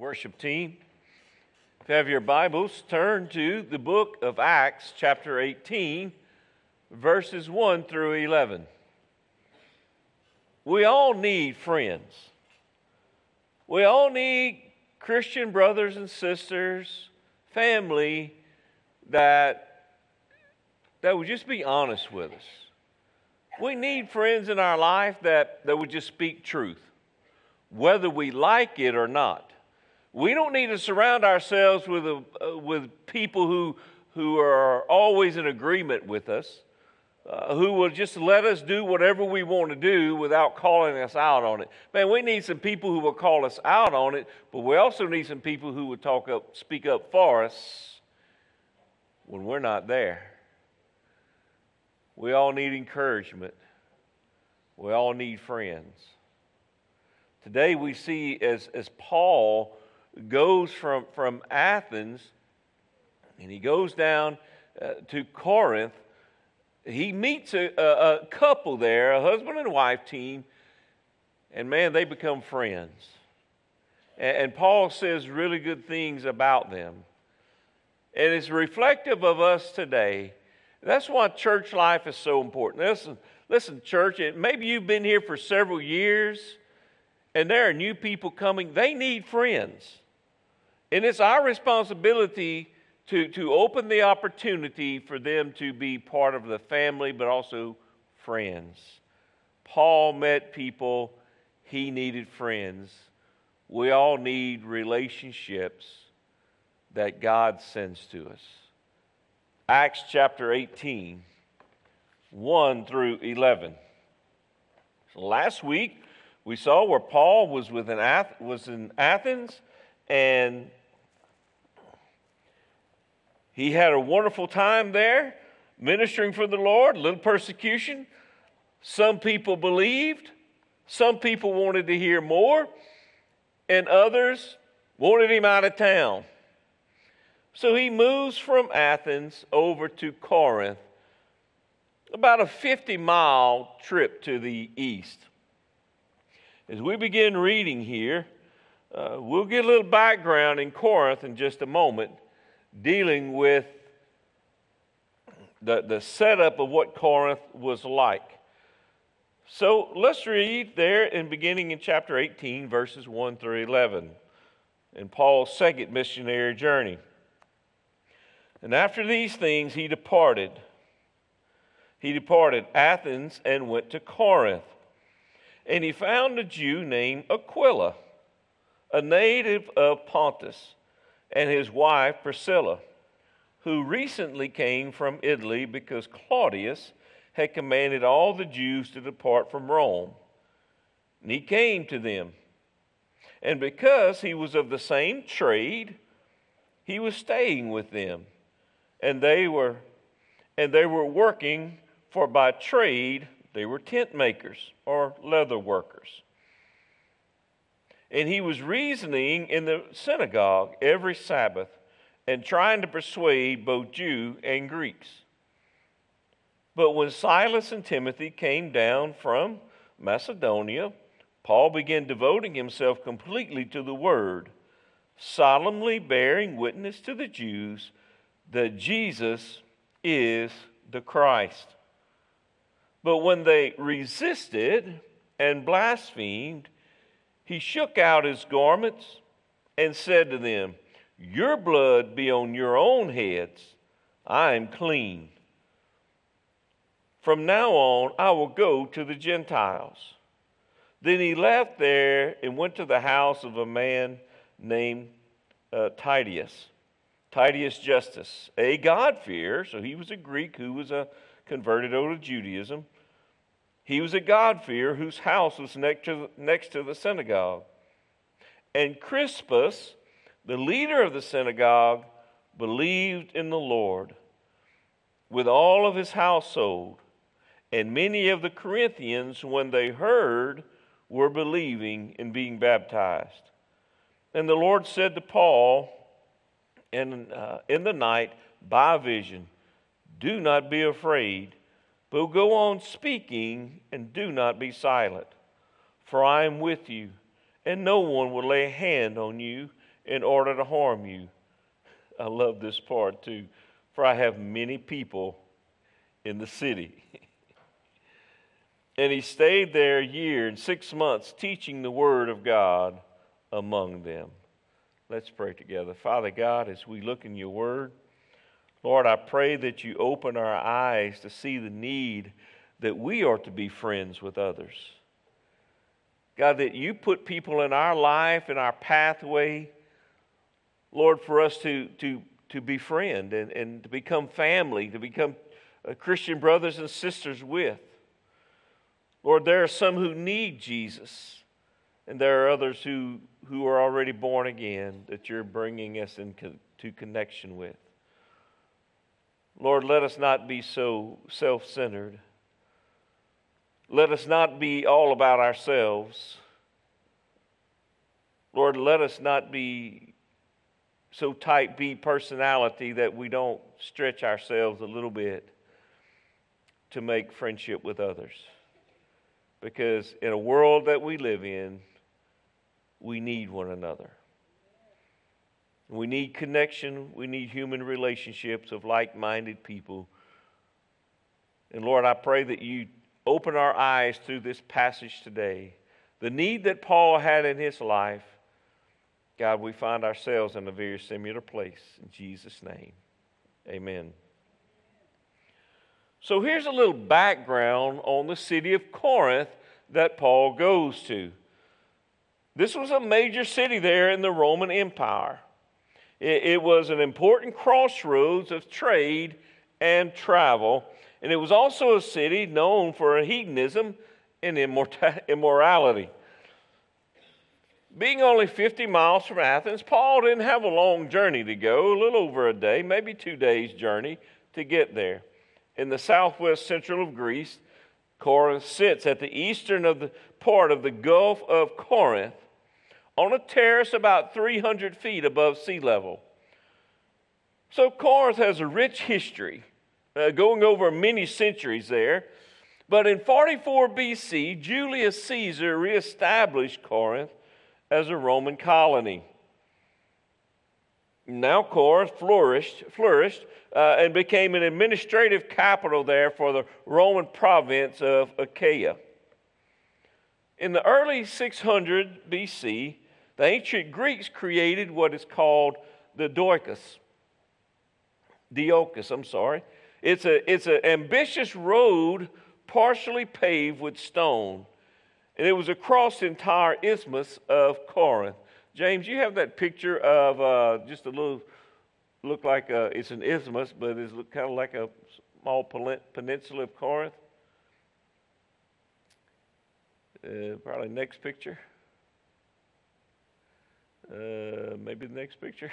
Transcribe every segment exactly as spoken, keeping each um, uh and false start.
Worship team, if you have your Bibles, turn to the book of Acts, chapter eighteen, verses one through eleven. We all need friends. We all need Christian brothers and sisters, family that, that would just be honest with us. We need friends in our life that, that would just speak truth, whether we like it or not. We don't need to surround ourselves with, a, uh, with people who, who are always in agreement with us, uh, who will just let us do whatever we want to do without calling us out on it. Man, we need some people who will call us out on it, but we also need some people who will talk up, speak up for us when we're not there. We all need encouragement. We all need friends. Today we see as, as Paul goes from, from Athens and he goes down uh, to Corinth, he meets a, a, a couple there, a husband and wife team, and man, they become friends. And, and Paul says really good things about them. And it's reflective of us today. That's why church life is so important. Listen, listen, church, maybe you've been here for several years, and there are new people coming. They need friends. And it's our responsibility to, to open the opportunity for them to be part of the family, but also friends. Paul met people. He needed friends. We all need relationships that God sends to us. Acts chapter eighteen, one through eleven. So last week, we saw where Paul was, within Ath- was in Athens, and he had a wonderful time there, ministering for the Lord, a little persecution. Some people believed, some people wanted to hear more, and others wanted him out of town. So he moves from Athens over to Corinth, about a fifty-mile trip to the east. As we begin reading here, uh, we'll get a little background in Corinth in just a moment, dealing with the, the setup of what Corinth was like. So let's read there in beginning in chapter eighteen, verses one through eleven, in Paul's second missionary journey. And after these things he departed. He departed Athens and went to Corinth. And he found a Jew named Aquila, a native of Pontus, and his wife Priscilla, who recently came from Italy because Claudius had commanded all the Jews to depart from Rome. And he came to them. And because he was of the same trade, he was staying with them. And they were and they were working, for by trade they were tent makers or leather workers. And he was reasoning in the synagogue every Sabbath and trying to persuade both Jew and Greeks. But when Silas and Timothy came down from Macedonia, Paul began devoting himself completely to the word, solemnly bearing witness to the Jews that Jesus is the Christ. But when they resisted and blasphemed, he shook out his garments and said to them, "Your blood be on your own heads. I am clean. From now on, I will go to the Gentiles." Then he left there and went to the house of a man named uh, Titius. Titius Justus, a God-fearer, so he was a Greek who was a converted over to Judaism. He was a God-fearer whose house was next to, next to the synagogue. And Crispus, the leader of the synagogue, believed in the Lord with all of his household. And many of the Corinthians, when they heard, were believing and being baptized. And the Lord said to Paul, In, uh, in the night, by vision, "Do not be afraid, but go on speaking and do not be silent. For I am with you, and no one will lay a hand on you, in order to harm you. I love this part too. For I have many people in the city. And he stayed there a year and six months teaching the word of God among them. Let's pray together. Father God, as we look in your word, Lord, I pray that you open our eyes to see the need that we are to be friends with others. God, that you put people in our life, in our pathway, Lord, for us to, to, to befriend and, and to become family, to become uh, Christian brothers and sisters with. Lord, there are some who need Jesus, and there are others who, who are already born again that you're bringing us into connection with. Lord, let us not be so self-centered. Let us not be all about ourselves. Lord, let us not be so type B personality that we don't stretch ourselves a little bit to make friendship with others. Because in a world that we live in, we need one another. We need connection. We need human relationships of like-minded people. And Lord, I pray that you open our eyes through this passage today. The need that Paul had in his life, God, we find ourselves in a very similar place. In Jesus' name, amen. So here's a little background on the city of Corinth that Paul goes to. This was a major city there in the Roman Empire. It, it was an important crossroads of trade and travel, and it was also a city known for hedonism and immorality. Being only fifty miles from Athens, Paul didn't have a long journey to go, a little over a day, maybe two days' journey to get there. In the southwest central of Greece, Corinth sits at the eastern of the part of the Gulf of Corinth on a terrace about three hundred feet above sea level. So Corinth has a rich history, uh, going over many centuries there. But in forty-four B C, Julius Caesar reestablished Corinth as a Roman colony. Now Corinth flourished, flourished uh, and became an administrative capital there for the Roman province of Achaia. In the early six hundred B C, the ancient Greeks created what is called the Doikos. Diocus, I'm sorry. It's a it's an ambitious road partially paved with stone, and it was across the entire isthmus of Corinth. James, you have that picture of uh, just a little, look like a, it's an isthmus, but it's kind of like a small peninsula of Corinth. Uh, probably next picture. Uh, maybe the next picture.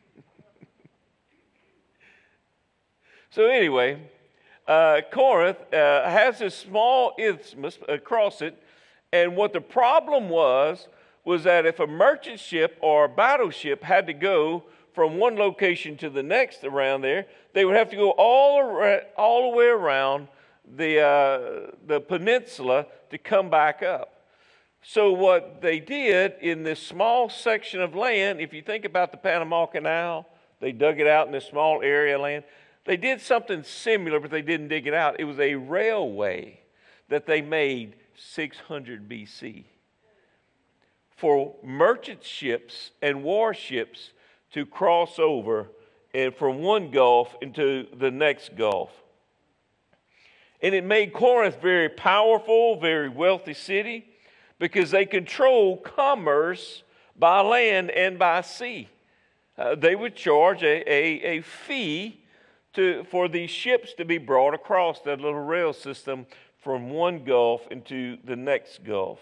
So anyway, uh, Corinth uh, has this small isthmus across it, and what the problem was, was that if a merchant ship or a battleship had to go from one location to the next around there, they would have to go all, around, all the way around the, uh, the peninsula to come back up. So what they did in this small section of land, if you think about the Panama Canal, they dug it out in this small area of land. They did something similar, but they didn't dig it out. It was a railway that they made six hundred B C for merchant ships and warships to cross over and from one gulf into the next gulf. And it made Corinth very powerful, very wealthy city because they control commerce by land and by sea. Uh, they would charge a, a, a fee to, for these ships to be brought across that little rail system from one gulf into the next gulf.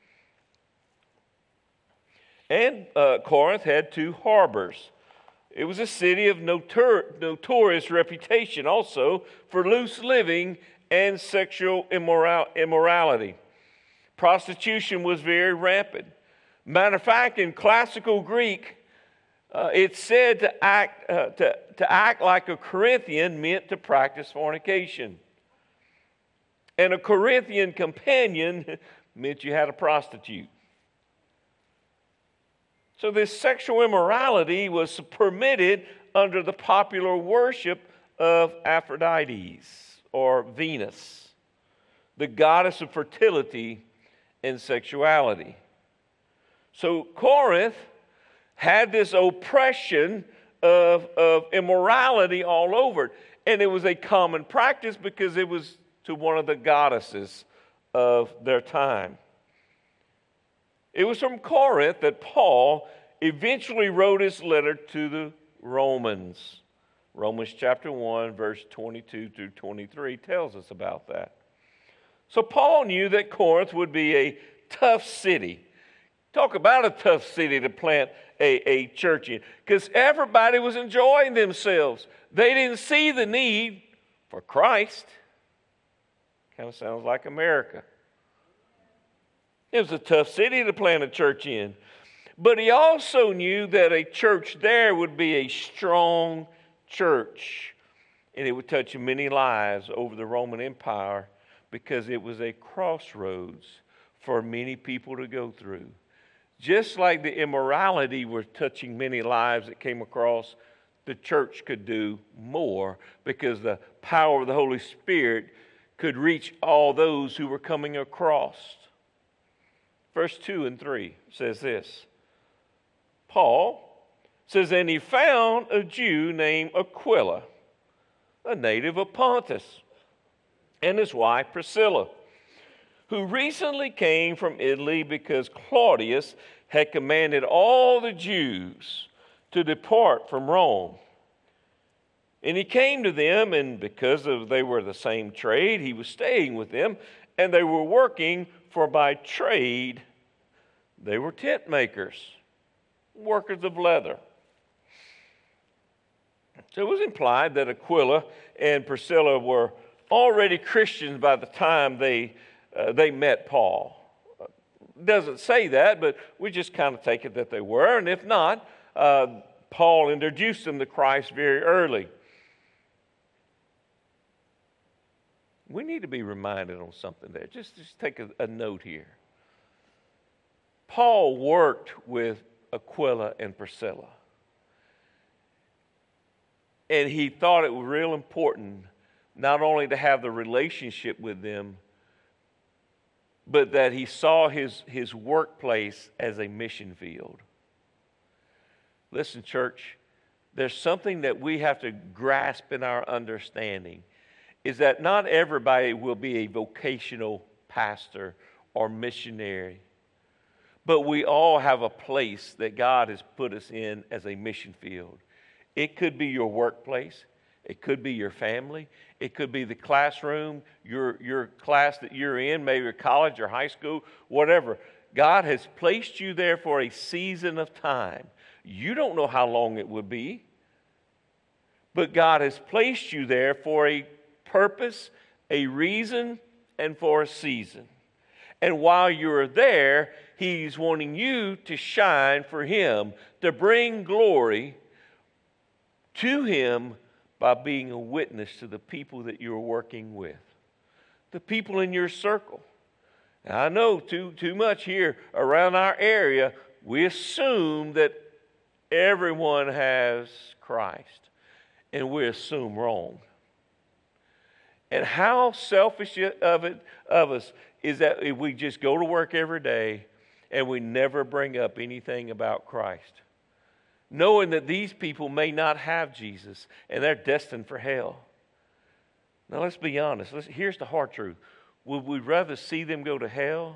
And uh, Corinth had two harbors. It was a city of notor- notorious reputation also for loose living and sexual immoral- immorality. Prostitution was very rampant. Matter of fact, in classical Greek, uh, it's said to act, uh, to, to act like a Corinthian meant to practice fornication. And a Corinthian companion meant you had a prostitute. So this sexual immorality was permitted under the popular worship of Aphrodite or Venus, the goddess of fertility and sexuality. So Corinth had this oppression of, of immorality all over it. And it was a common practice because it was to one of the goddesses of their time. It was from Corinth that Paul eventually wrote his letter to the Romans. Romans chapter one, verse twenty-two through twenty-three tells us about that. So Paul knew that Corinth would be a tough city. Talk about a tough city to plant a, a church in, because everybody was enjoying themselves. They didn't see the need for Christ. Kind of sounds like America. It was a tough city to plant a church in. But he also knew that a church there would be a strong church, and it would touch many lives over the Roman Empire because it was a crossroads for many people to go through. Just like the immorality was touching many lives that came across, the church could do more because the power of the Holy Spirit could reach all those who were coming across. Verse two and three says this. Paul says, and he found a Jew named Aquila, a native of Pontus, and his wife Priscilla, who recently came from Italy because Claudius had commanded all the Jews to depart from Rome. And he came to them, and because of they were the same trade, he was staying with them, and they were working, for by trade they were tent makers, workers of leather. So it was implied that Aquila and Priscilla were already Christians by the time they uh, they met Paul. It doesn't say that, but we just kind of take it that they were. And if not, uh, Paul introduced them to Christ very early. We need to be reminded on something there. Just, just take a, a note here. Paul worked with Aquila and Priscilla. And he thought it was real important not only to have the relationship with them, but that he saw his, his workplace as a mission field. Listen, church, there's something that we have to grasp in our understanding, is that not everybody will be a vocational pastor or missionary, but we all have a place that God has put us in as a mission field. It could be your workplace. It could be your family. It could be the classroom, your, your class that you're in, maybe college or high school, whatever. God has placed you there for a season of time. You don't know how long it will be, but God has placed you there for a purpose, a reason, and for a season. And while you're there, He's wanting you to shine for Him, to bring glory to Him by being a witness to the people that you're working with, the people in your circle. Now, I know too, too much here around our area, we assume that everyone has Christ, and we assume wrong. And how selfish of it of us is that if we just go to work every day and we never bring up anything about Christ, knowing that these people may not have Jesus and they're destined for hell. Now let's be honest. Let's, here's the hard truth. Would we rather see them go to hell,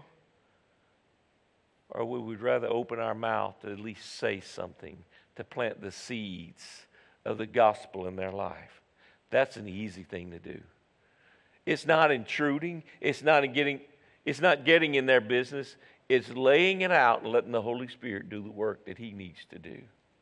or would we rather open our mouth to at least say something, to plant the seeds of the gospel in their life? That's an easy thing to do. It's not intruding. It's not in getting, it's not getting in their business. It's laying it out and letting the Holy Spirit do the work that He needs to do.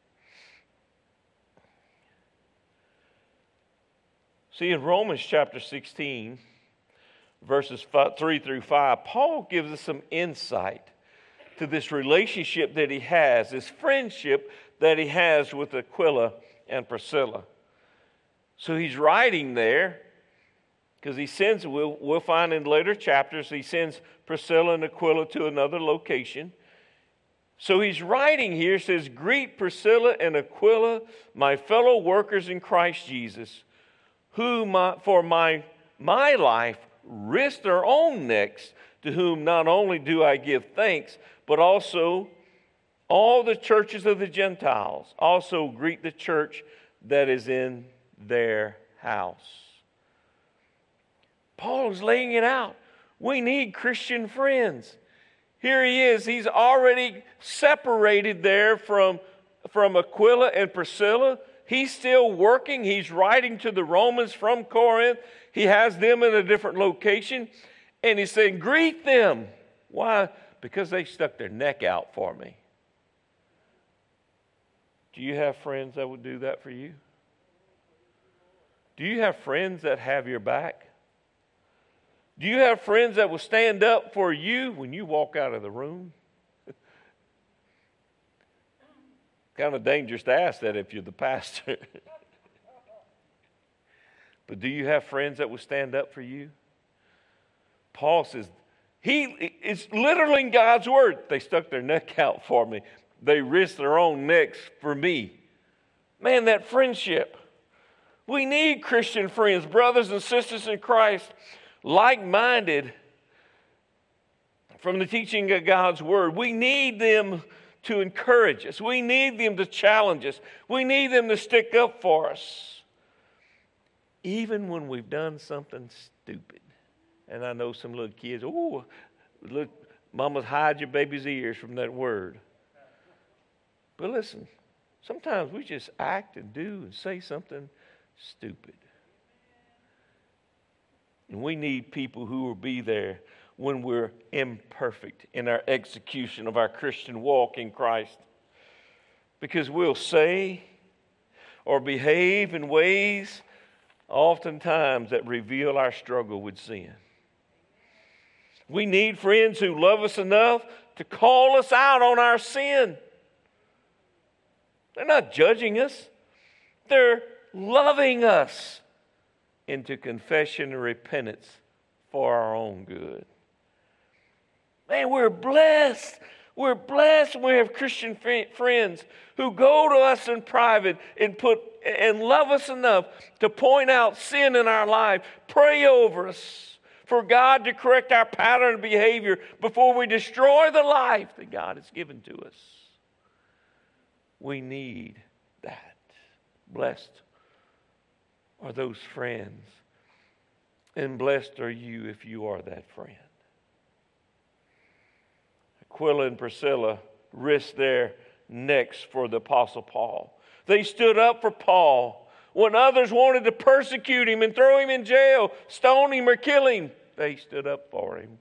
See, in Romans chapter sixteen, verses three through five, Paul gives us some insight to this relationship that he has, this friendship that he has with Aquila and Priscilla. So he's writing there, because he sends, we'll, we'll find in later chapters, he sends Priscilla and Aquila to another location. So he's writing here, says, greet Priscilla and Aquila, my fellow workers in Christ Jesus, who my, for my, my life risked their own necks, to whom not only do I give thanks, but also all the churches of the Gentiles also greet the church that is in their house. Paul is laying it out. We need Christian friends. Here he is. He's already separated there from, from Aquila and Priscilla. He's still working. He's writing to the Romans from Corinth. He has them in a different location. And he's saying, greet them. Why? Because they stuck their neck out for me. Do you have friends that would do that for you? Do you have friends that have your back? Do you have friends that will stand up for you when you walk out of the room? Kind of dangerous to ask that if you're the pastor. But do you have friends that will stand up for you? Paul says, he, it's literally in God's word. They stuck their neck out for me. They risked their own necks for me. Man, that friendship. We need Christian friends, brothers and sisters in Christ, like-minded from the teaching of God's word. We need them to encourage us. We need them to challenge us. We need them to stick up for us. Even when we've done something stupid. And I know some little kids, oh, look, mamas, hide your baby's ears from that word. But listen, sometimes we just act and do and say something stupid. And we need people who will be there when we're imperfect in our execution of our Christian walk in Christ. Because we'll say or behave in ways oftentimes that reveal our struggle with sin. We need friends who love us enough to call us out on our sin. They're not judging us. They're loving us into confession and repentance for our own good. Man, we're blessed. We're blessed when we have Christian friends who go to us in private and put and love us enough to point out sin in our life, pray over us, for God to correct our pattern of behavior before we destroy the life that God has given to us. We need that. Blessed are those friends, and blessed are you if you are that friend. Aquila and Priscilla risked their necks for the Apostle Paul. They stood up for Paul when others wanted to persecute him and throw him in jail, stone him or kill him. They stood up for him.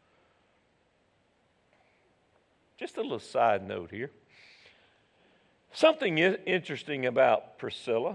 Just a little side note here. Something interesting about Priscilla.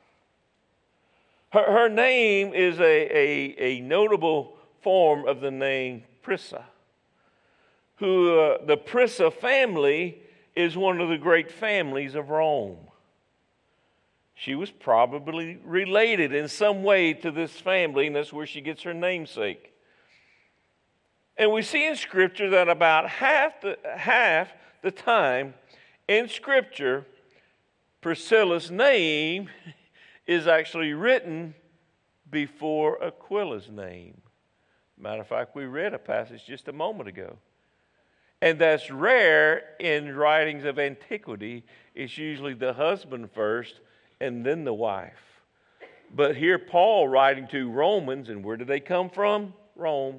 Her, her name is a, a, a notable form of the name Prissa. Who uh, the Prissa family is one of the great families of Rome. She was probably related in some way to this family, and that's where she gets her namesake. And we see in Scripture that about half the, half the time in Scripture, Priscilla's name is actually written before Aquila's name. Matter of fact, we read a passage just a moment ago. And that's rare in writings of antiquity. It's usually the husband first and then the wife. But here Paul writing to Romans, and where do they come from? Rome.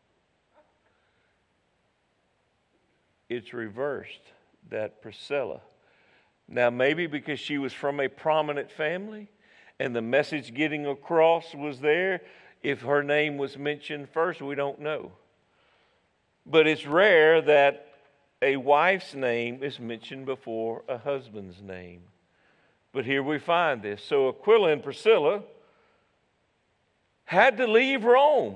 It's reversed, that Priscilla. Now maybe because she was from a prominent family and the message getting across was there, if her name was mentioned first, we don't know. But it's rare that a wife's name is mentioned before a husband's name. But here we find this. So Aquila and Priscilla had to leave Rome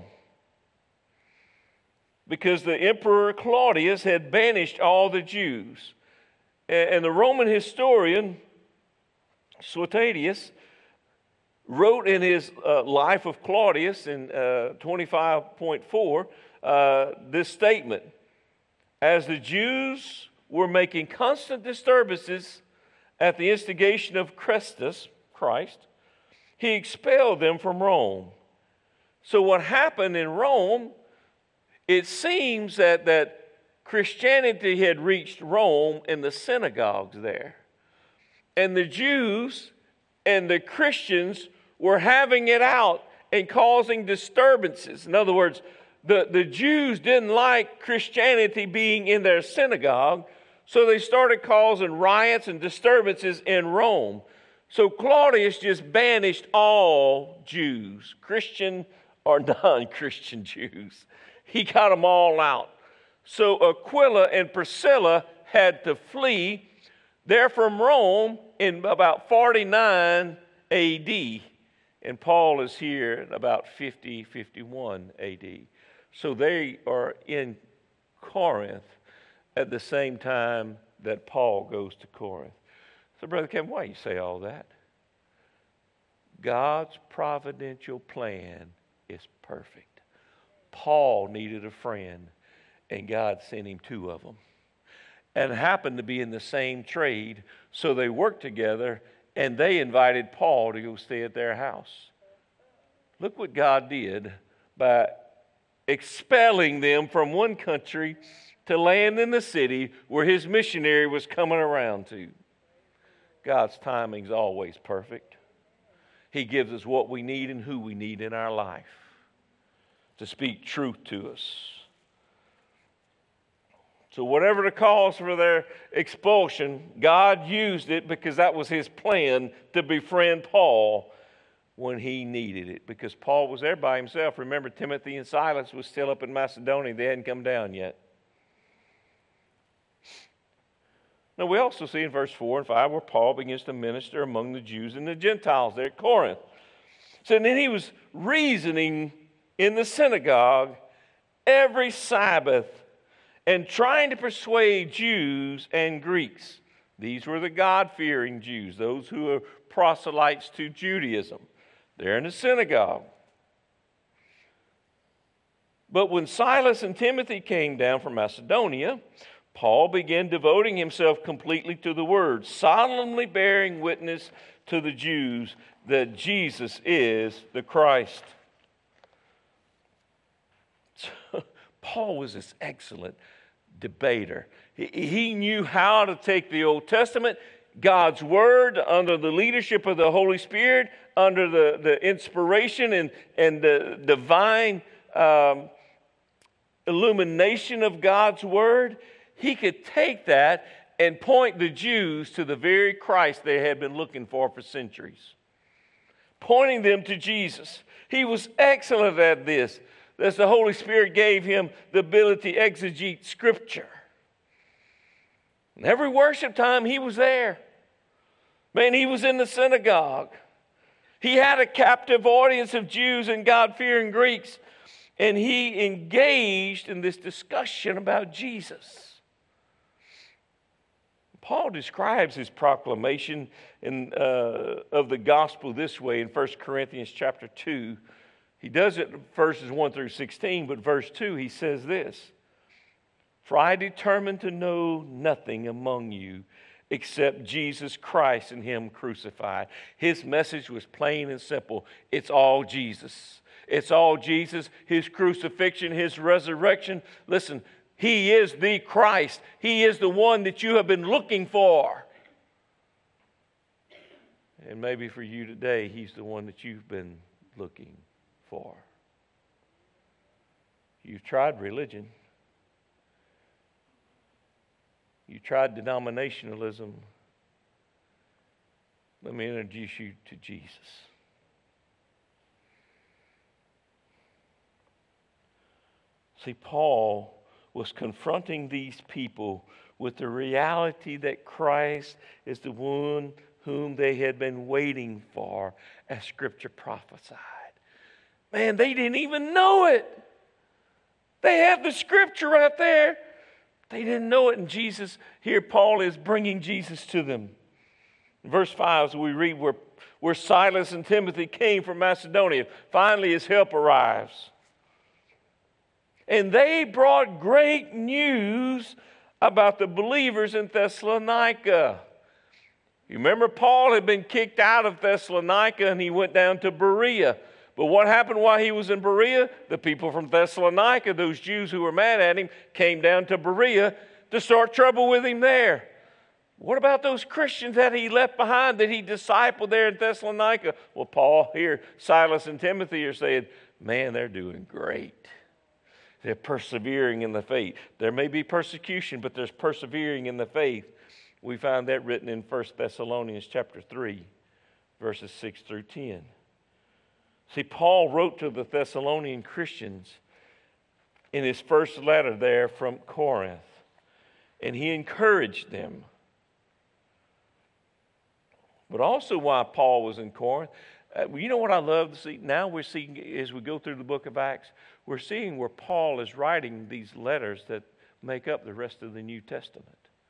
because the Emperor Claudius had banished all the Jews. And the Roman historian, Suetonius, wrote in his uh, Life of Claudius in uh, twenty-five point four uh, this statement: as the Jews were making constant disturbances at the instigation of Christus, Christ, he expelled them from Rome. So what happened in Rome, it seems that, that Christianity had reached Rome in the synagogues there. And the Jews and the Christians were having it out and causing disturbances. In other words, the, the Jews didn't like Christianity being in their synagogue, so they started causing riots and disturbances in Rome. So Claudius just banished all Jews, Christian or non-Christian Jews. He got them all out. So Aquila and Priscilla had to flee. They're from Rome in about forty-nine A D, and Paul is here in about fifty, fifty-one A D. So they are in Corinth at the same time that Paul goes to Corinth. So, Brother Kevin, why do you say all that? God's providential plan is perfect. Paul needed a friend, and God sent him two of them. And happened to be in the same trade, so they worked together, and they invited Paul to go stay at their house. Look what God did by expelling them from one country to land in the city where his missionary was coming around to. God's timing is always perfect. He gives us what we need and who we need in our life to speak truth to us. So whatever the cause for their expulsion, God used it because that was his plan to befriend Paul when he needed it. Because Paul was there by himself. Remember, Timothy and Silas was still up in Macedonia. They hadn't come down yet. Now we also see in verse four and five where Paul begins to minister among the Jews and the Gentiles there at Corinth. So then he was reasoning in the synagogue every Sabbath and trying to persuade Jews and Greeks. These were the God-fearing Jews, those who are proselytes to Judaism. They're in the synagogue. But when Silas and Timothy came down from Macedonia, Paul began devoting himself completely to the word, solemnly bearing witness to the Jews that Jesus is the Christ. Paul was this excellent debater. He, he knew how to take the Old Testament, God's Word, under the leadership of the Holy Spirit, under the, the inspiration and, and the divine um, illumination of God's Word. He could take that and point the Jews to the very Christ they had been looking for for centuries, pointing them to Jesus. He was excellent at this. As the Holy Spirit gave him the ability to exegete Scripture. And every worship time he was there. Man, he was in the synagogue. He had a captive audience of Jews and God-fearing Greeks. And he engaged in this discussion about Jesus. Paul describes his proclamation in, uh, of the gospel this way in First Corinthians chapter two. He does it in verses one through sixteen, but verse two, he says this: "For I determined to know nothing among you except Jesus Christ and him crucified." His message was plain and simple. It's all Jesus. It's all Jesus, his crucifixion, his resurrection. Listen, he is the Christ. He is the one that you have been looking for. And maybe for you today, he's the one that you've been looking for. You've tried religion. You tried denominationalism. Let me introduce you to Jesus. See, Paul was confronting these people with the reality that Christ is the one whom they had been waiting for, as Scripture prophesied. Man, they didn't even know it. They have the Scripture right there. They didn't know it. And Jesus, here Paul is bringing Jesus to them. In verse five, as we read where, where Silas and Timothy came from Macedonia, finally his help arrives. And they brought great news about the believers in Thessalonica. You remember Paul had been kicked out of Thessalonica and he went down to Berea. But what happened while he was in Berea? The people from Thessalonica, those Jews who were mad at him, came down to Berea to start trouble with him there. What about those Christians that he left behind, that he discipled there in Thessalonica? Well, Paul here, Silas and Timothy are saying, man, they're doing great. They're persevering in the faith. There may be persecution, but there's persevering in the faith. We find that written in First Thessalonians chapter three, verses six through ten. See, Paul wrote to the Thessalonian Christians in his first letter there from Corinth, and he encouraged them. But also while Paul was in Corinth, uh, you know what I love to see? Now we're seeing, as we go through the book of Acts, we're seeing where Paul is writing these letters that make up the rest of the New Testament.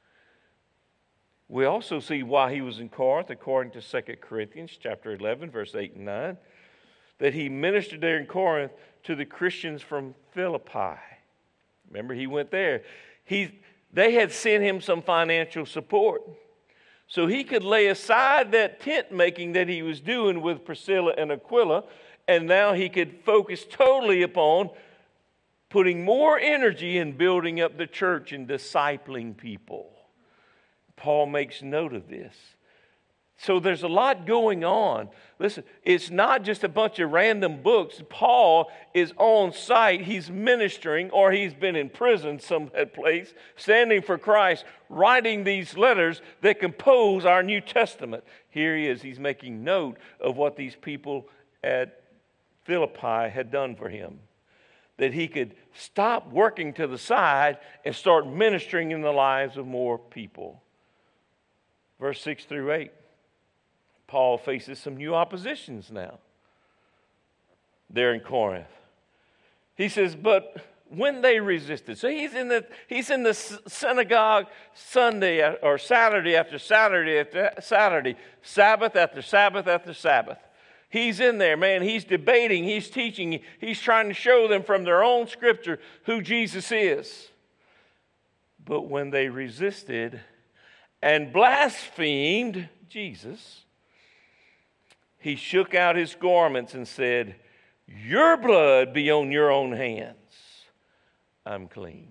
We also see while he was in Corinth, according to Second Corinthians chapter eleven, verse eight and nine, that he ministered there in Corinth to the Christians from Philippi. Remember, he went there. He, they had sent him some financial support, so he could lay aside that tent making that he was doing with Priscilla and Aquila, and now he could focus totally upon putting more energy in building up the church and discipling people. Paul makes note of this. So there's a lot going on. Listen, it's not just a bunch of random books. Paul is on site. He's ministering, or he's been in prison some place, standing for Christ, writing these letters that compose our New Testament. Here he is. He's making note of what these people at Philippi had done for him, that he could stop working to the side and start ministering in the lives of more people. Verse six through eight. Paul faces some new oppositions now there in Corinth. He says, but when they resisted, so he's in the he's in the synagogue Sunday or Saturday after Saturday after Saturday, Sabbath after Sabbath after Sabbath. He's in there, man. He's debating, he's teaching, he's trying to show them from their own scripture who Jesus is. But when they resisted and blasphemed Jesus, he shook out his garments and said, your blood be on your own hands. I'm clean.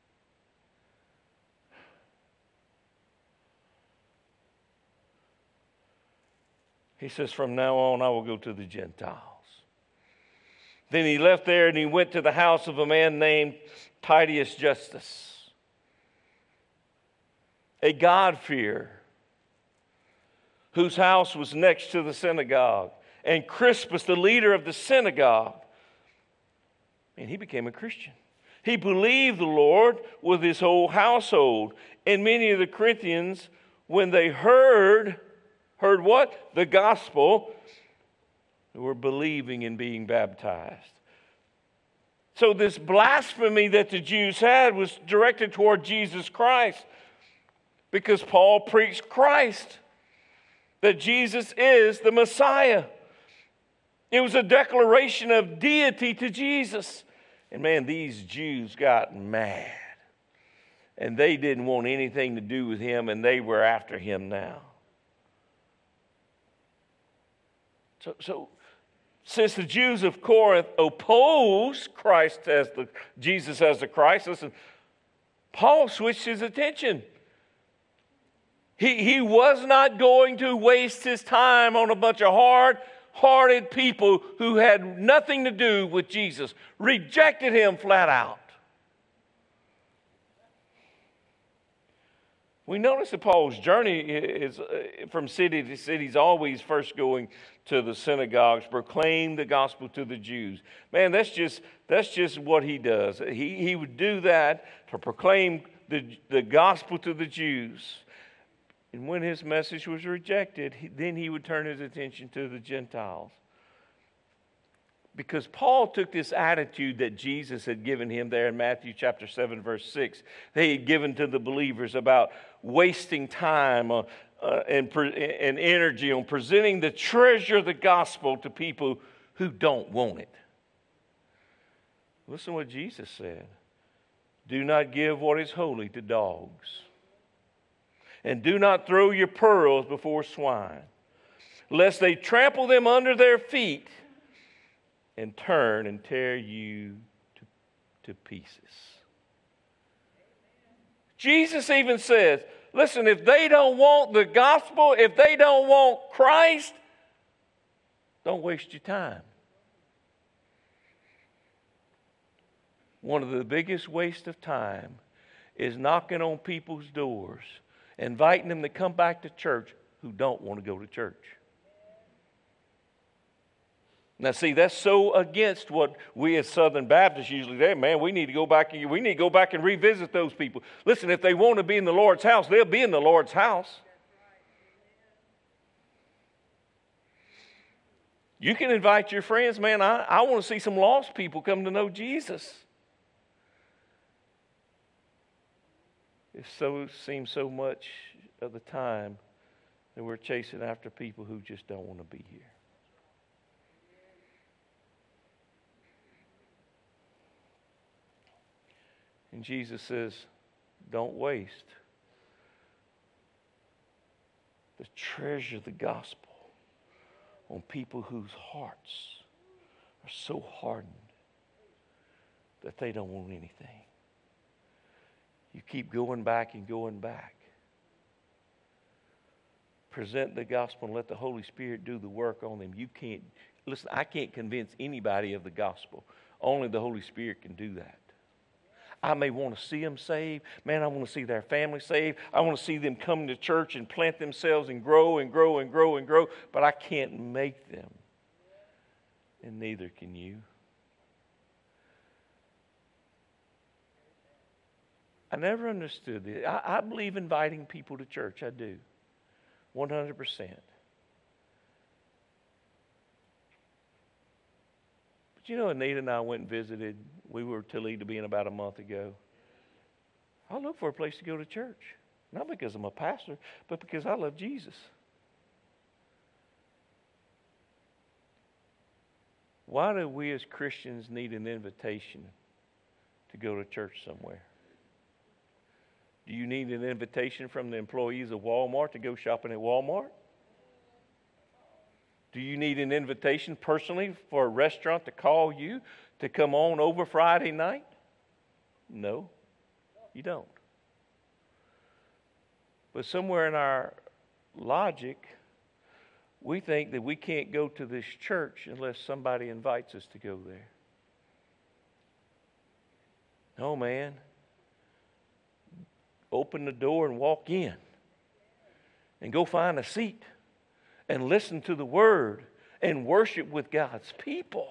He says, from now on I will go to the Gentiles. Then he left there and he went to the house of a man named Titius Justus, a God-fearer, whose house was next to the synagogue. And Crispus, the leader of the synagogue, and he became a Christian. He believed the Lord with his whole household. And many of the Corinthians, when they heard, heard what? The gospel, were believing and being baptized. So this blasphemy that the Jews had was directed toward Jesus Christ, because Paul preached Christ, that Jesus is the Messiah. It was a declaration of deity to Jesus. And man, these Jews got mad. And they didn't want anything to do with him, and they were after him now. So, so since the Jews of Corinth opposed Christ as the Jesus as the Christ, listen, Paul switched his attention. He, he was not going to waste his time on a bunch of hard-hearted people who had nothing to do with Jesus, rejected him flat out. We notice that Paul's journey is from city to city. He's always first going to the synagogues, proclaim the gospel to the Jews. Man, that's just that's just what he does. He, he would do that to proclaim the, the gospel to the Jews. And when his message was rejected, he, then he would turn his attention to the Gentiles. Because Paul took this attitude that Jesus had given him there in Matthew chapter seven, verse six, that he had given to the believers about wasting time uh, uh, and, and energy on presenting the treasure of the gospel to people who don't want it. Listen to what Jesus said. Do not give what is holy to dogs. And do not throw your pearls before swine, lest they trample them under their feet and turn and tear you to, to pieces. Jesus even says, listen, if they don't want the gospel, if they don't want Christ, don't waste your time. One of the biggest wastes of time is knocking on people's doors, inviting them to come back to church who don't want to go to church. Now, see, that's so against what we as Southern Baptists usually say. Man, we need to go back and we need to go back and revisit those people. Listen, if they want to be in the Lord's house, they'll be in the Lord's house. You can invite your friends, man. I, I want to see some lost people come to know Jesus. It so seems so much of the time that we're chasing after people who just don't want to be here. And Jesus says, don't waste the treasure of the gospel on people whose hearts are so hardened that they don't want anything. You keep going back and going back. Present the gospel and let the Holy Spirit do the work on them. You can't, listen, I can't convince anybody of the gospel. Only the Holy Spirit can do that. I may want to see them saved. Man, I want to see their family saved. I want to see them come to church and plant themselves and grow and grow and grow and grow. But I can't make them. And neither can you. I never understood this. I, I believe inviting people to church. I do. one hundred percent. But you know, Anita and I went and visited. We were Toledo being about a month ago. I look for a place to go to church. Not because I'm a pastor, but because I love Jesus. Why do we as Christians need an invitation to go to church somewhere? Do you need an invitation from the employees of Walmart to go shopping at Walmart? Do you need an invitation personally for a restaurant to call you to come on over Friday night? No, you don't. But somewhere in our logic, we think that we can't go to this church unless somebody invites us to go there. No, man. Open the door and walk in. And go find a seat. And listen to the word. And worship with God's people.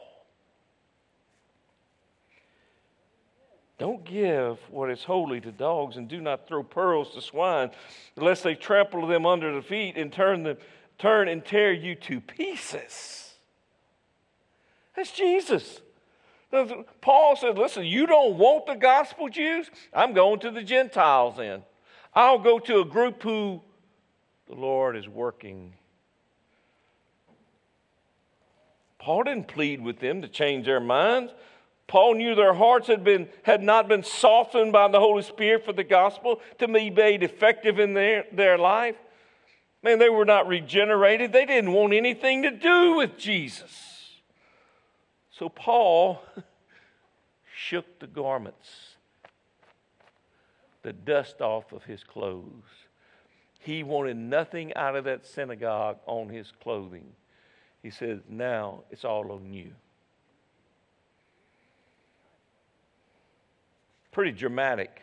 Don't give what is holy to dogs, and do not throw pearls to swine, lest they trample them under the feet and turn them, turn and tear you to pieces. That's Jesus. Paul said, listen, you don't want the gospel, Jews? I'm going to the Gentiles then. I'll go to a group who the Lord is working. Paul didn't plead with them to change their minds. Paul knew their hearts had been had not been softened by the Holy Spirit for the gospel to be made effective in their, their life. Man, they were not regenerated. They didn't want anything to do with Jesus. So Paul shook the garments, the dust off of his clothes. He wanted nothing out of that synagogue on his clothing. He said, now it's all on you. Pretty dramatic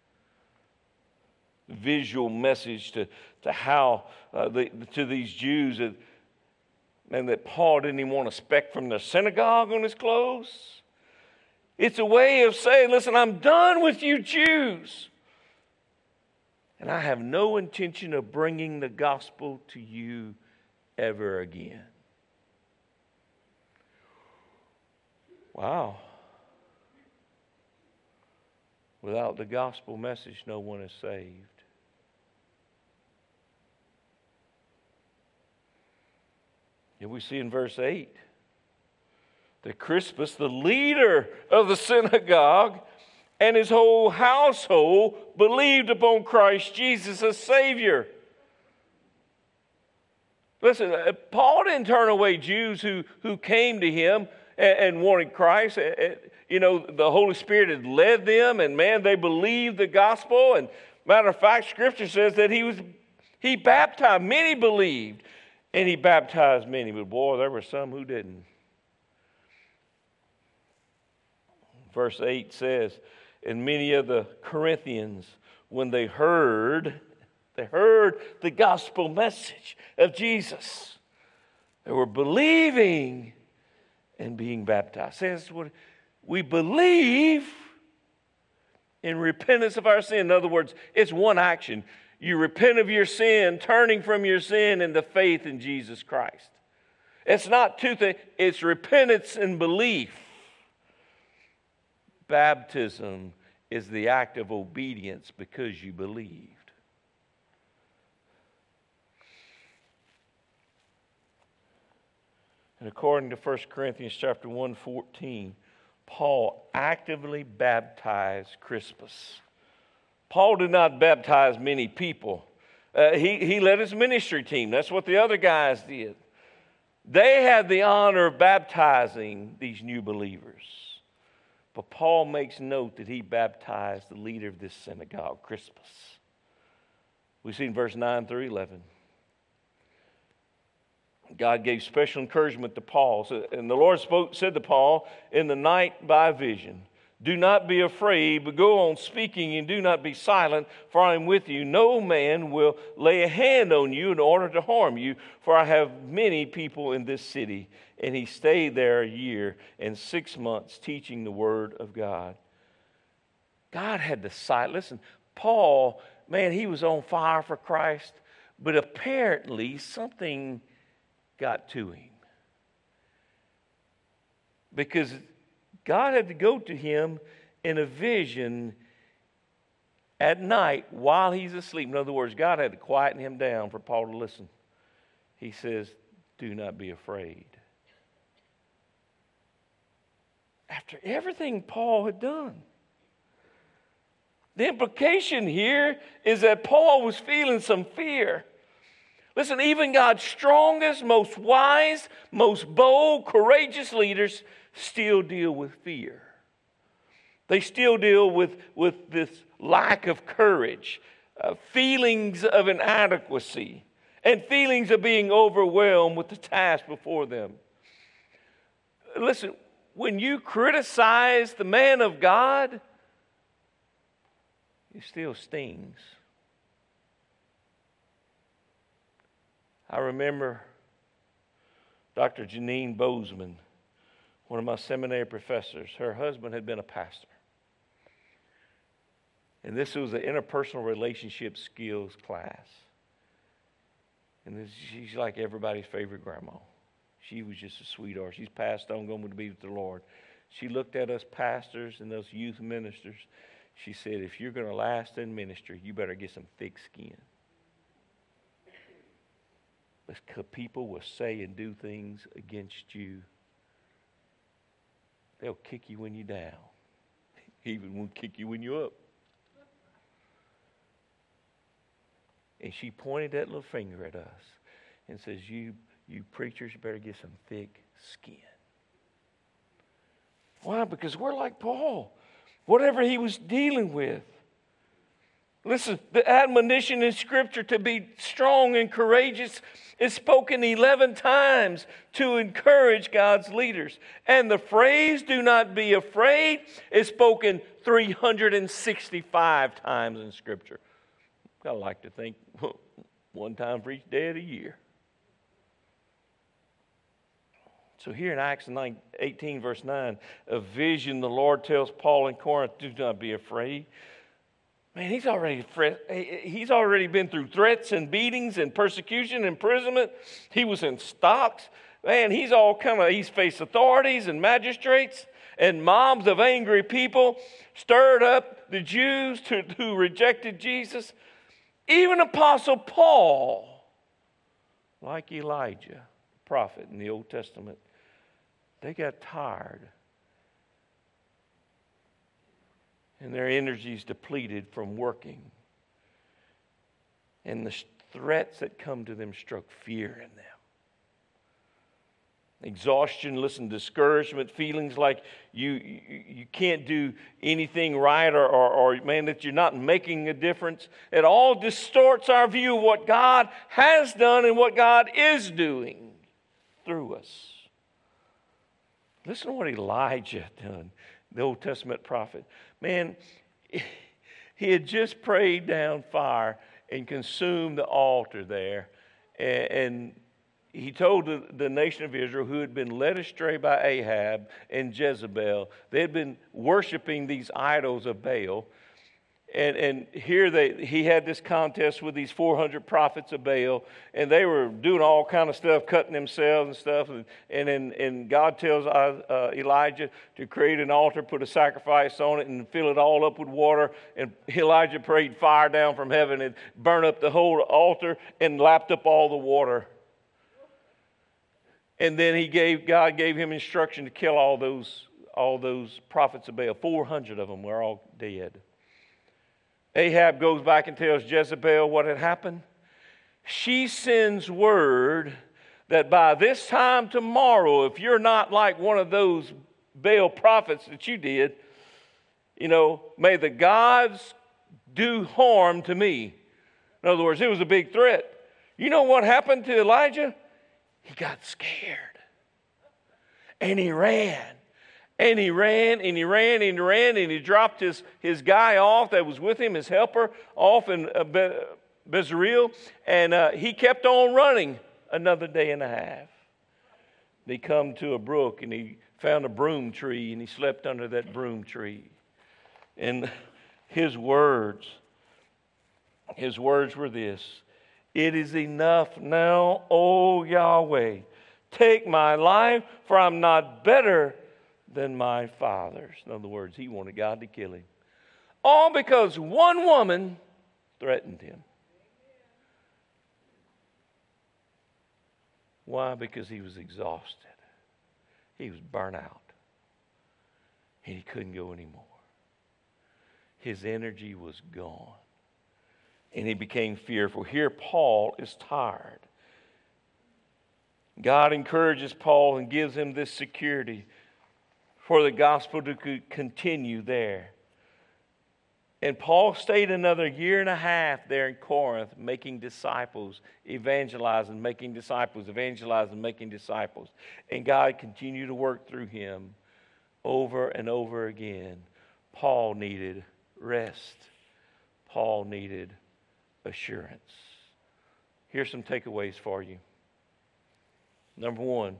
visual message to, to how uh, the, to these Jews that, and that Paul didn't even want a speck from their synagogue on his clothes. It's a way of saying, listen, I'm done with you Jews. And I have no intention of bringing the gospel to you ever again. Wow. Without the gospel message, no one is saved. And we see in verse eight that Crispus, the leader of the synagogue, and his whole household believed upon Christ Jesus as Savior. Listen, Paul didn't turn away Jews who, who came to him and, and wanted Christ. You know, the Holy Spirit had led them, and man, they believed the gospel. And matter of fact, Scripture says that he was he baptized. Many believed, and he baptized many. But boy, there were some who didn't. Verse eight says, and many of the Corinthians, when they heard, they heard the gospel message of Jesus, they were believing and being baptized. Says what we believe in repentance of our sin. In other words, it's one action. You repent of your sin, turning from your sin into faith in Jesus Christ. It's not two things. It's repentance and belief. Baptism is the act of obedience because you believed. And according to First Corinthians chapter one fourteen, Paul actively baptized Crispus. Paul did not baptize many people. Uh, he, he led his ministry team. That's what the other guys did. They had the honor of baptizing these new believers. But Paul makes note that he baptized the leader of this synagogue, Crispus. We see in verse nine through eleven. God gave special encouragement to Paul. And the Lord spoke, said to Paul in the night by vision, do not be afraid, but go on speaking and do not be silent, for I am with you. No man will lay a hand on you in order to harm you, for I have many people in this city. And he stayed there a year and six months teaching the word of God. God had the sight. Listen, Paul, man, he was on fire for Christ, but apparently something got to him. Because God had to go to him in a vision at night while he's asleep. In other words, God had to quieten him down for Paul to listen. He says, do not be afraid. After everything Paul had done. The implication here is that Paul was feeling some fear. Listen, even God's strongest, most wise, most bold, courageous leaders still deal with fear. They still deal with, with this lack of courage, uh, feelings of inadequacy, and feelings of being overwhelmed with the task before them. Listen, when you criticize the man of God, it still stings. I remember Doctor Janine Bozeman, one of my seminary professors. Her husband had been a pastor. And this was an interpersonal relationship skills class. And this, she's like everybody's favorite grandma. She was just a sweetheart. She's passed on, going to be with the Lord. She looked at us pastors and those youth ministers. She said, if you're going to last in ministry, you better get some thick skin. Because people will say and do things against you. They'll kick you when you're down. Even will kick you when you're up. And she pointed that little finger at us and says, you, you preachers better get some thick skin. Why? Because we're like Paul. Whatever he was dealing with. Listen, the admonition in Scripture to be strong and courageous is spoken eleven times to encourage God's leaders. And the phrase, do not be afraid, is spoken three hundred sixty-five times in Scripture. I like to think one time for each day of the year. So here in Acts eighteen, verse nine, a vision the Lord tells Paul in Corinth, do not be afraid. Man, he's already he's already been through threats and beatings and persecution, imprisonment. He was in stocks. Man, he's all kind of, he's faced authorities and magistrates and mobs of angry people, stirred up the Jews to, who rejected Jesus. Even Apostle Paul, like Elijah, the prophet in the Old Testament, they got tired. and their energies depleted from working. And the threats that come to them struck fear in them. Exhaustion, listen, discouragement, feelings like you, you, you can't do anything right or, or, or, man, that you're not making a difference. It all distorts our view of what God has done and what God is doing through us. Listen to what Elijah done, the Old Testament prophet. Man, he had just prayed down fire and consumed the altar there. And, and he told the, the nation of Israel, who had been led astray by Ahab and Jezebel, they had been worshiping these idols of Baal. And, and here they, he had this contest with these four hundred prophets of Baal, and they were doing all kind of stuff, cutting themselves and stuff. And, and, and, and God tells uh, Elijah to create an altar, put a sacrifice on it, and fill it all up with water. And Elijah prayed fire down from heaven and burned up the whole altar and lapped up all the water. And then he gave God gave him instruction to kill all those all those prophets of Baal. four hundred of them were all dead. Ahab goes back and tells Jezebel what had happened. She sends word that by this time tomorrow, if you're not like one of those Baal prophets that you did, you know, may the gods do harm to me. In other words, it was a big threat. You know what happened to Elijah? He got scared. And he ran. And he ran, and he ran, and he ran, and he dropped his, his guy off that was with him, his helper, off in uh, Be- Bezaleel. And uh, he kept on running another day and a half. They come to a brook, and he found a broom tree, and he slept under that broom tree. And his words, his words were this: "It is enough now, O Yahweh. Take my life, for I'm not better than my fathers." In other words, he wanted God to kill him. All because one woman threatened him. Why? Because he was exhausted. He was burnt out. And he couldn't go anymore. His energy was gone. And he became fearful. Here Paul is tired. God encourages Paul and gives him this security for the gospel to continue there. And Paul stayed another year and a half there in Corinth, making disciples, evangelizing, making disciples, evangelizing, making disciples. And God continued to work through him over and over again. Paul needed rest. Paul needed assurance. Here's some takeaways for you. Number one,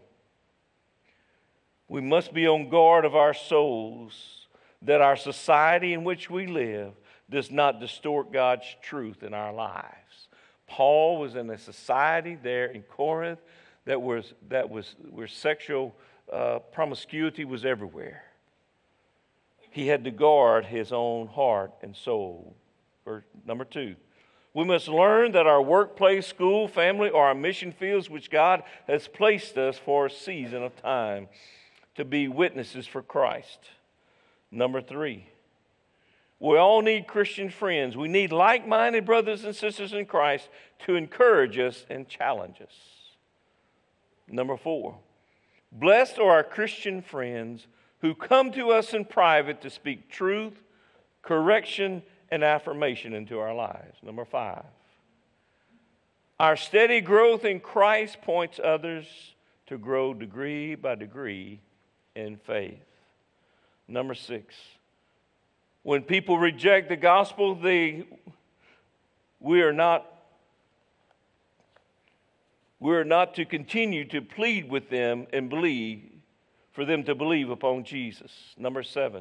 we must be on guard of our souls, that our society in which we live does not distort God's truth in our lives. Paul was in a society there in Corinth that was that was where sexual uh, promiscuity was everywhere. He had to guard his own heart and soul. Verse number two, we must learn that our workplace, school, family, or our mission fields which God has placed us for a season of time to be witnesses for Christ. Number three, we all need Christian friends. We need like-minded brothers and sisters in Christ to encourage us and challenge us. Number four, blessed are our Christian friends who come to us in private to speak truth, correction, and affirmation into our lives. Number five, our steady growth in Christ points others to grow degree by degree in faith. Number six, when people reject the gospel, they we are not we are not to continue to plead with them and believe for them to believe upon Jesus. Number seven,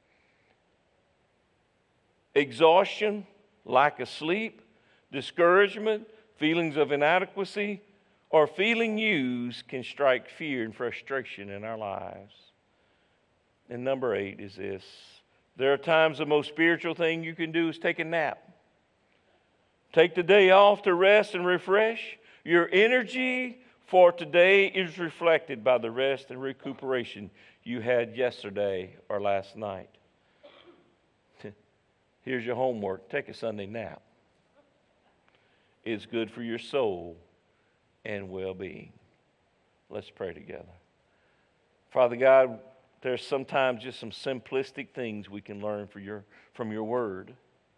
exhaustion, lack of sleep, discouragement, feelings of inadequacy, or feeling used can strike fear and frustration in our lives. And number eight is this: there are times the most spiritual thing you can do is take a nap. Take the day off to rest and refresh. Your energy for today is reflected by the rest and recuperation you had yesterday or last night. Here's your homework. Take a Sunday nap. It's good for your soul and well-being. Let's pray together. Father God, there's sometimes just some simplistic things we can learn for your, from your word.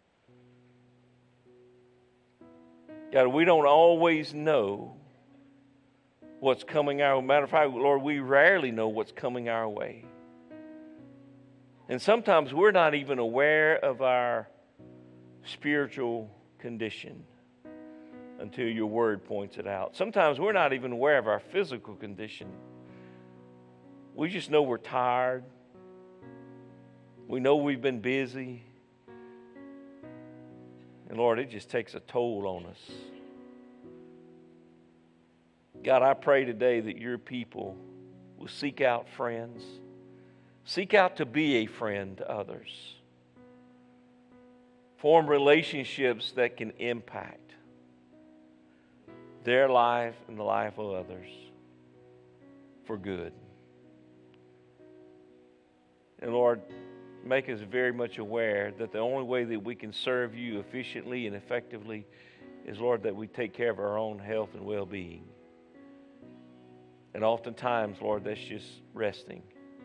God, we don't always know what's coming our way. Matter of fact, Lord, we rarely know what's coming our way. And sometimes we're not even aware of our spiritual condition until your word points it out. Sometimes we're not even aware of our physical condition. We just know we're tired. We know we've been busy. And Lord, it just takes a toll on us. God, I pray today that your people will seek out friends. Seek out to be a friend to others. Form relationships that can impact their life and the life of others for good. And Lord, make us very much aware that the only way that we can serve you efficiently and effectively is, Lord, that we take care of our own health and well-being. And oftentimes, Lord, that's just resting.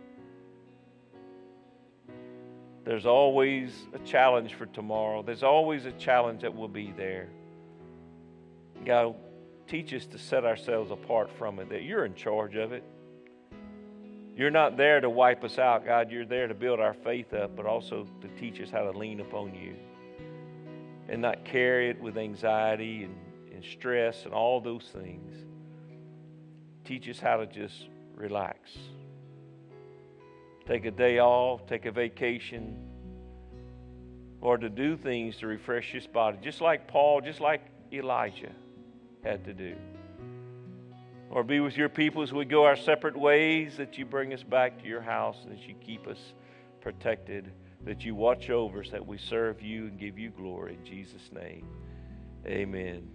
There's always a challenge for tomorrow. There's always a challenge that will be there. God, teach us to set ourselves apart from it, that you're in charge of it. You're not there to wipe us out, God. You're there to build our faith up, but also to teach us how to lean upon you and not carry it with anxiety and, and stress and all those things. Teach us how to just relax. Take a day off, take a vacation, or to do things to refresh this body, just like Paul, just like Elijah had to do. Or be with your people as we go our separate ways, that you bring us back to your house, and that you keep us protected, that you watch over us, that we serve you and give you glory. In Jesus' name, amen.